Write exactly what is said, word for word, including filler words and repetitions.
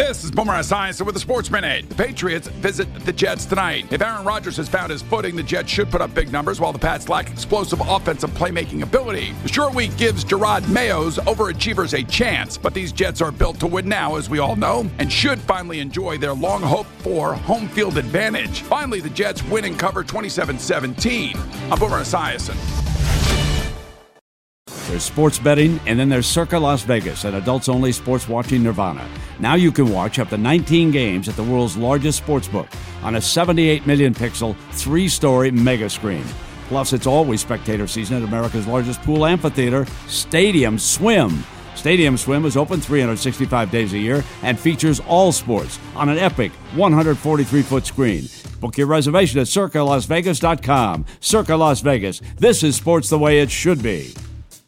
This is Boomer Esiason with the Sports Minute. The Patriots visit the Jets tonight. If Aaron Rodgers has found his footing, the Jets should put up big numbers while the Pats lack explosive offensive playmaking ability. The short week gives Gerard Mayo's overachievers a chance, but these Jets are built to win now, as we all know, and should finally enjoy their long-hoped-for home field advantage. Finally, the Jets win and cover twenty-seven seventeen. I'm Boomer Esiason. There's sports betting, and then there's Circa Las Vegas, an adults-only sports-watching nirvana. Now you can watch up to nineteen games at the world's largest sportsbook on a seventy-eight million pixel, three-story mega screen. Plus, it's always spectator season at America's largest pool amphitheater, Stadium Swim. Stadium Swim is open three hundred sixty-five days a year and features all sports on an epic one hundred forty-three foot screen. Book your reservation at circa las vegas dot com. Circa Las Vegas. This is sports the way it should be.